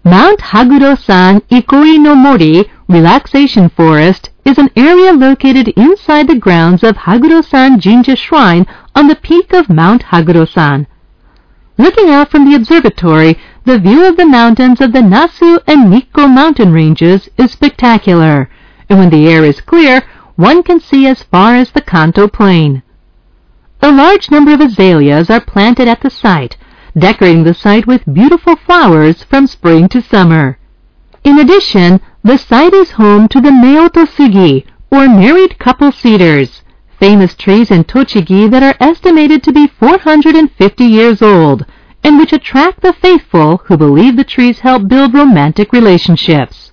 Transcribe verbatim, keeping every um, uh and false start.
Mount Haguro-san Ikoi no Mori Relaxation Forest is an area located inside the grounds of Haguro-san Jinja Shrine on the peak of Mount Haguro-san. Looking out from the observatory, the view of the mountains of the Nasu and Nikko mountain ranges is spectacular, and when the air is clear, one can see as far as the Kanto Plain. A large number of azaleas are planted at the site, decorating the site with beautiful flowers from spring to summer. In addition, the site is home to the Meoto Sugi, or married couple cedars, famous trees in Tochigi that are estimated to be four hundred fifty years old, and which attract the faithful who believe the trees help build romantic relationships.